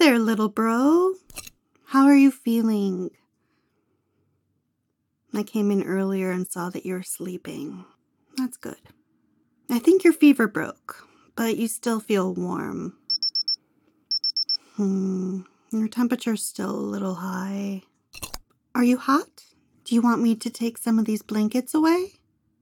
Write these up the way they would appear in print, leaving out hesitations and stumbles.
there, little bro. How are you feeling? I came in earlier and saw that you were sleeping. That's good. I think your fever broke, but you still feel warm. Your temperature's still a little high. Are you hot? Do you want me to take some of these blankets away?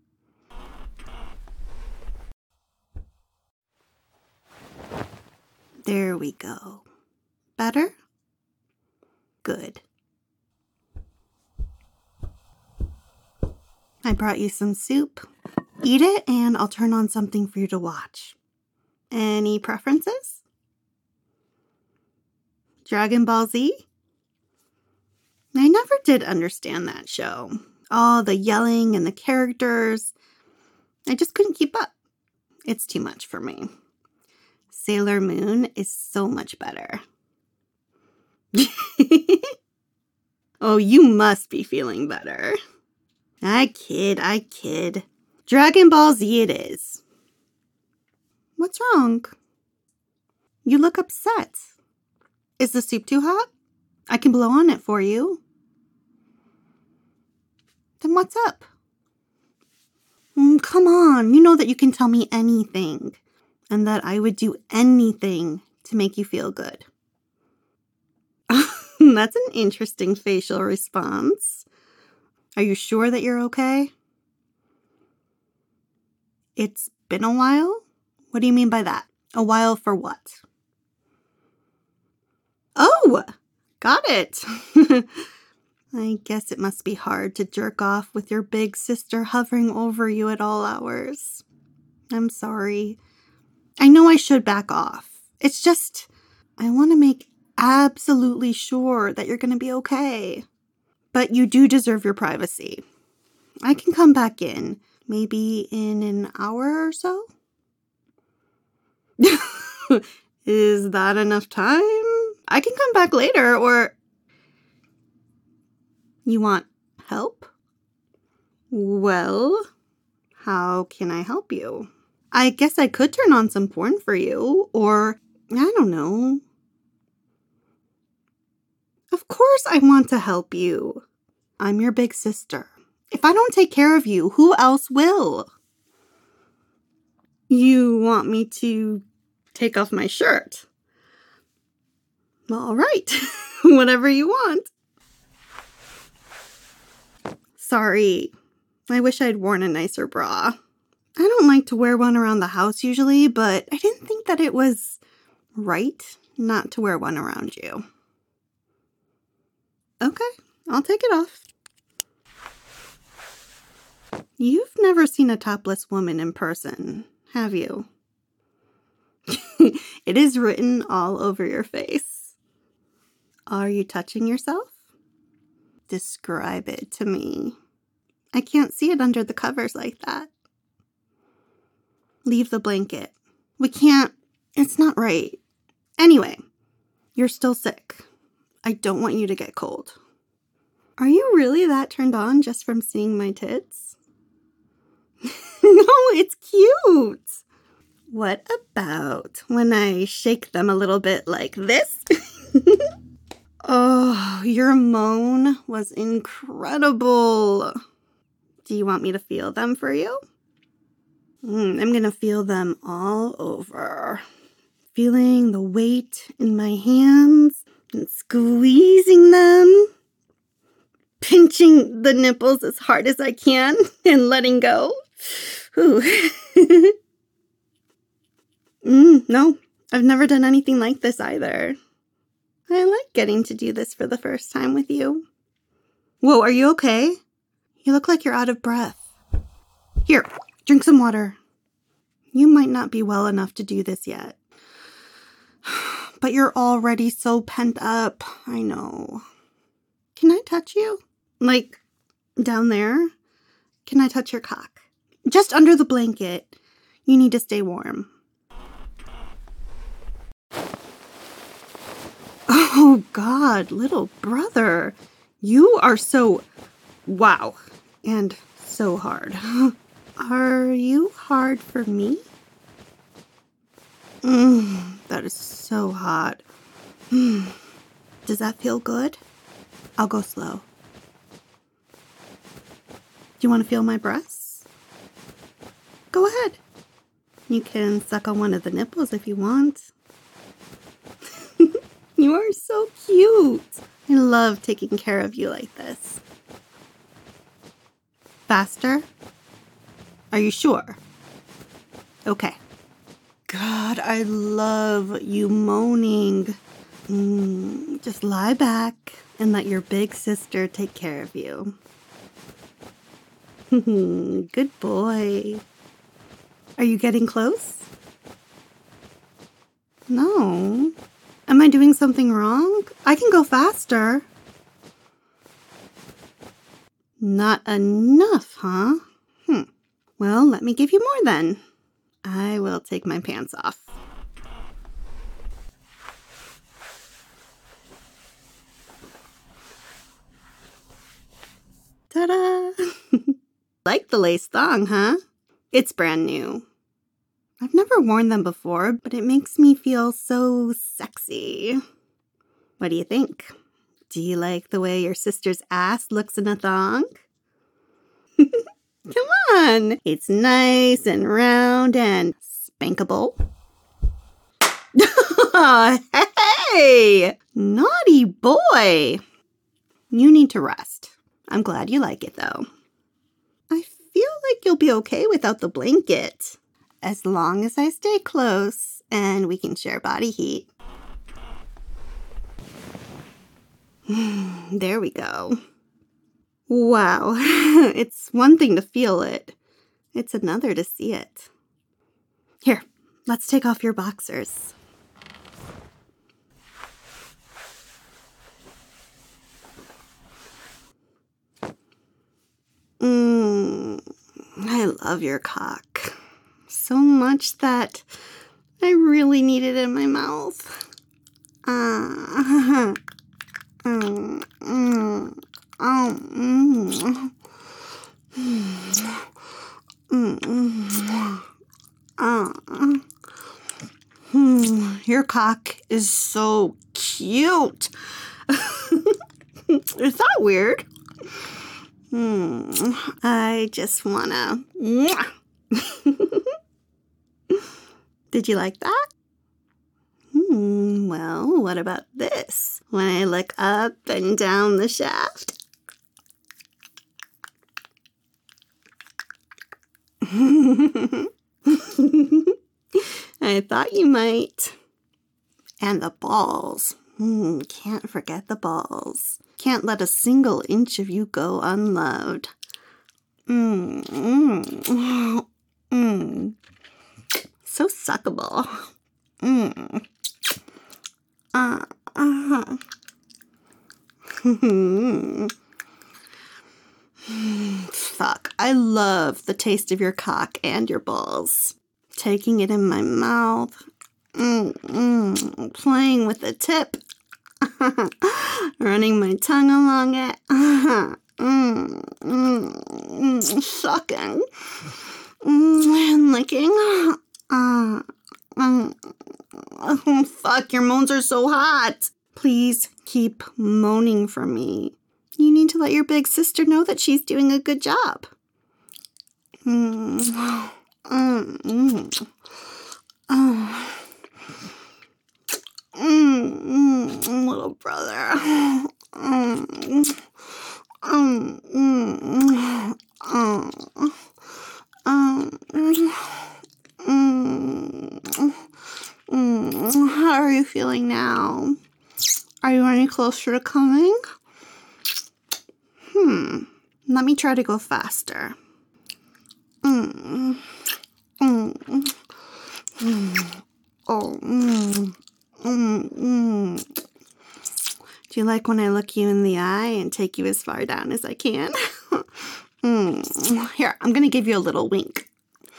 There we go. Better? Good. I brought you some soup. Eat it and I'll turn on something for you to watch. Any preferences? Dragon Ball Z? I never did understand that show. All the yelling and the characters. I just couldn't keep up. It's too much for me. Sailor Moon is so much better. Oh, you must be feeling better. I kid. Dragon Ball Z it is. What's wrong? You look upset. Is the soup too hot? I can blow on it for you. Then what's up? Come on, you know that you can tell me anything, and that I would do anything to make you feel good. That's an interesting facial response. Are you sure that you're okay? It's been a while? What do you mean by that? A while for what? Oh, got it. I guess it must be hard to jerk off with your big sister hovering over you at all hours. I'm sorry. I know I should back off. It's just, I want to make absolutely sure that you're going to be okay. But you do deserve your privacy. I can come back in, maybe in an hour or so. Is that enough time? I can come back later, or... You want help? Well, how can I help you? I guess I could turn on some porn for you, or I don't know. Of course I want to help you. I'm your big sister. If I don't take care of you, who else will? You want me to take off my shirt? All right, whatever you want. Sorry, I wish I'd worn a nicer bra. I don't like to wear one around the house usually, but I didn't think that it was right not to wear one around you. Okay, I'll take it off. You've never seen a topless woman in person, have you? It is written all over your face. Are you touching yourself? Describe it to me. I can't see it under the covers like that. Leave the blanket. We can't. It's not right. Anyway, you're still sick. I don't want you to get cold. Are you really that turned on just from seeing my tits? No, it's cute. What about when I shake them a little bit like this? Oh, your moan was incredible. Do you want me to feel them for you? I'm going to feel them all over. Feeling the weight in my hands and squeezing them. Pinching the nipples as hard as I can and letting go. Ooh. No, I've never done anything like this either. I like getting to do this for the first time with you. Whoa, are you okay? You look like you're out of breath. Here, drink some water. You might not be well enough to do this yet. But you're already so pent up. I know. Can I touch you? Like, down there? Can I touch your cock? Just under the blanket. You need to stay warm. Oh, God, little brother. You are so... wow. And so hard. Are you hard for me? That is so hot. Does that feel good? I'll go slow. Do you want to feel my breasts? Go ahead. You can suck on one of the nipples if you want. You are so cute. I love taking care of you like this. Faster? Are you sure? Okay. God, I love you moaning. Just lie back and let your big sister take care of you. Good boy. Are you getting close? No. Am I doing something wrong? I can go faster. Not enough, huh? Well, let me give you more then. I will take my pants off. Ta-da! Like the lace thong, huh? It's brand new. I've never worn them before, but it makes me feel so sexy. What do you think? Do you like the way your sister's ass looks in a thong? Come on! It's nice and round and spankable. Hey! Naughty boy! You need to rest. I'm glad you like it, though. I feel like you'll be okay without the blanket. As long as I stay close and we can share body heat. There we go. Wow, it's one thing to feel it. It's another to see it. Here, let's take off your boxers. I love your cock. So much that I really need it in my mouth. Your cock is so cute. Is that weird? I just wanna. Did you like that? Well, what about this? When I look up and down the shaft? I thought you might. And the balls. Can't forget the balls. Can't let a single inch of you go unloved. So suckable. Fuck, I love the taste of your cock and your balls. Taking it in my mouth. Playing with the tip. Running my tongue along it. Sucking. And licking. Fuck, your moans are so hot. Please keep moaning for me. You need to let your big sister know that she's doing a good job. Little brother. How are you feeling now? Are you any closer to coming? Let me try to go faster. Do you like when I look you in the eye and take you as far down as I can? Here, I'm going to give you a little wink.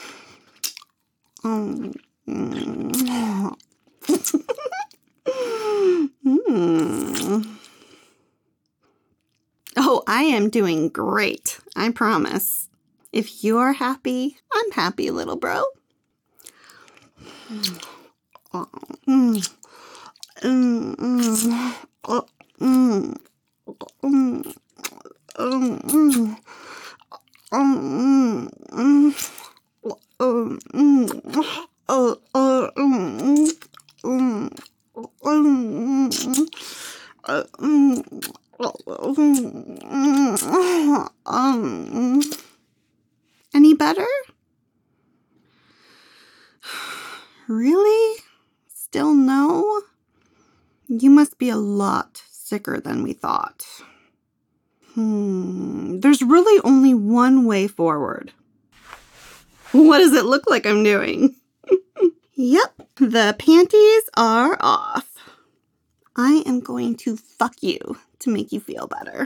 Oh, I am doing great. I promise. If you're happy, I'm happy, little bro. Any better? Really? Still no? You must be a lot sicker than we thought. There's really only one way forward. What does it look like I'm doing? Yep, the panties are off. I am going to fuck you to make you feel better.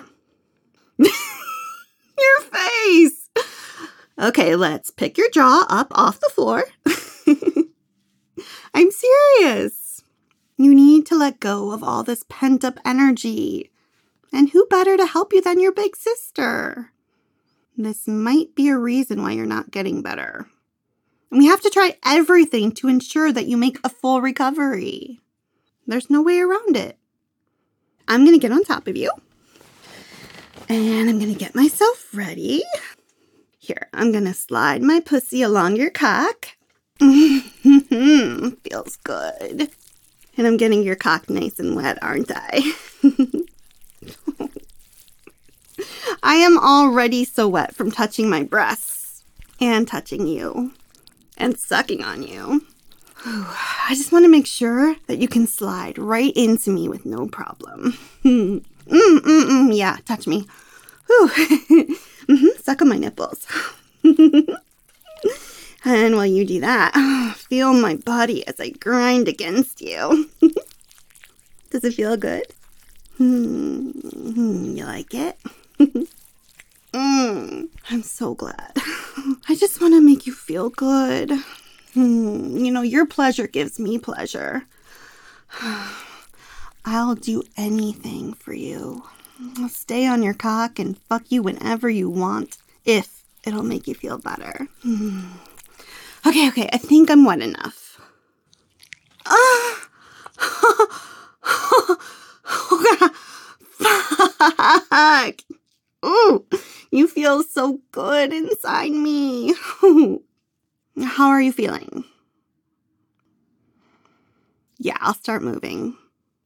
Your face! Okay, let's pick your jaw up off the floor. I'm serious. You need to let go of all this pent-up energy. And who better to help you than your big sister? This might be a reason why you're not getting better. And we have to try everything to ensure that you make a full recovery. There's no way around it. I'm going to get on top of you. And I'm going to get myself ready. Here, I'm going to slide my pussy along your cock. Feels good. And I'm getting your cock nice and wet, aren't I? I am already so wet from touching my breasts and touching you and sucking on you. I just want to make sure that you can slide right into me with no problem. Yeah, touch me. Suck on my nipples. And while you do that, feel my body as I grind against you. Does it feel good? You like it? I'm so glad. I just want to make you feel good. You know, your pleasure gives me pleasure. I'll do anything for you. I'll stay on your cock and fuck you whenever you want, if it'll make you feel better. Okay, I think I'm wet enough. Fuck! Ooh, you feel so good inside me. How are you feeling? Yeah, I'll start moving.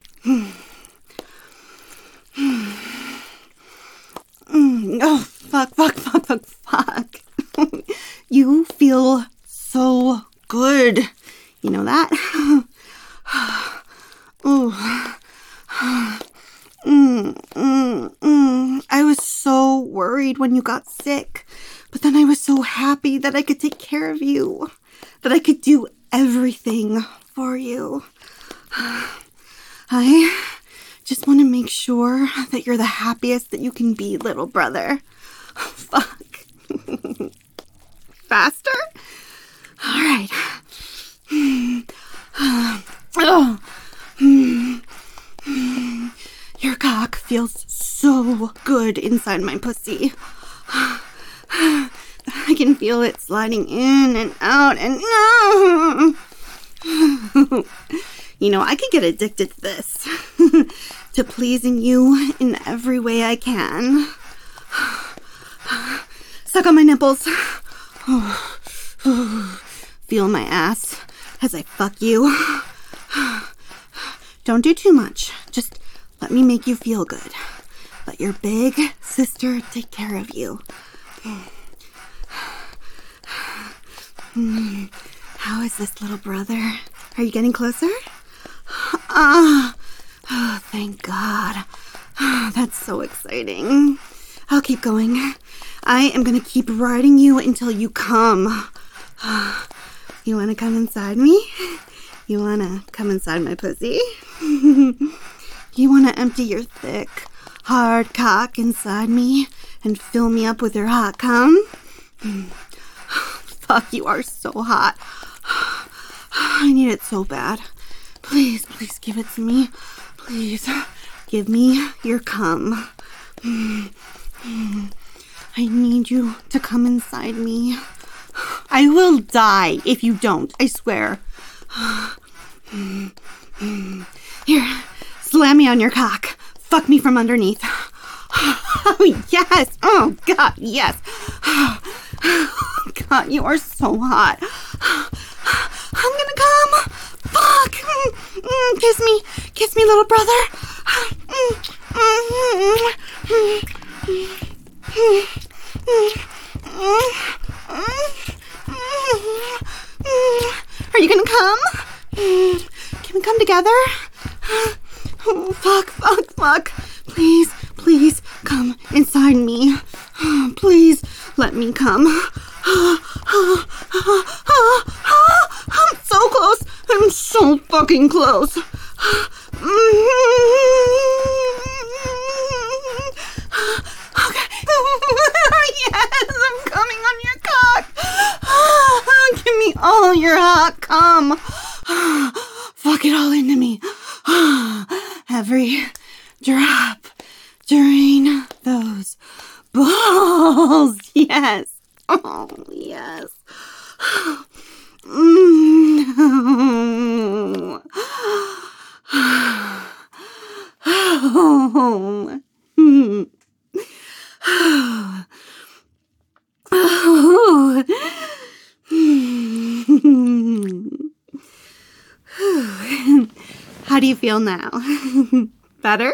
Oh, fuck. You feel so good. You know that? I was so worried when you got sick, but then I was so happy that I could take care of you, that I could do everything for you. I just want to make sure that you're the happiest that you can be, little brother. Fuck. Faster? All right. Your cock feels so good inside my pussy. I can feel it sliding in and out and... You know, I could get addicted to this. To pleasing you in every way I can. Suck on my nipples. Feel my ass as I fuck you. Don't do too much. Just let me make you feel good. Let your big sister take care of you. How is this, little brother? Are you getting closer? Oh, thank God. That's so exciting. I'll keep going. I am going to keep riding you until you come. You want to come inside me? You want to come inside my pussy? You want to empty your thick, hard cock inside me and fill me up with your hot cum? Fuck, you are so hot. I need it so bad. Please give it to me. Please, give me your cum. I need you to come inside me. I will die if you don't, I swear. Here, slam me on your cock. Fuck me from underneath. Oh, yes. Oh, God, yes. God, you are so hot. Kiss me, little brother. Are you gonna come? Can we come together? Oh, fuck. Please come inside me. Please let me come. I'm so close. I'm so fucking close. Okay. Yes, I'm coming on your cock. Give me all your hot cum. Fuck it all into me. Every drop. Drain those balls. Yes. Oh, yes. How do you feel now? Better?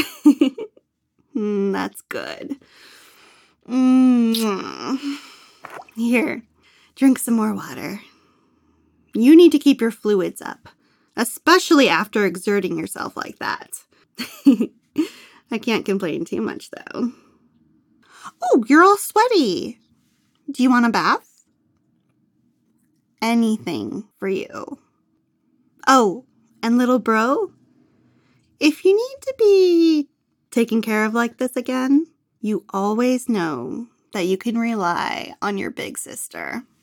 That's good. Here, drink some more water. You need to keep your fluids up, especially after exerting yourself like that. I can't complain too much, though. Oh, you're all sweaty. Do you want a bath? Anything for you. Oh, and little bro, if you need to be taken care of like this again, you always know that you can rely on your big sister.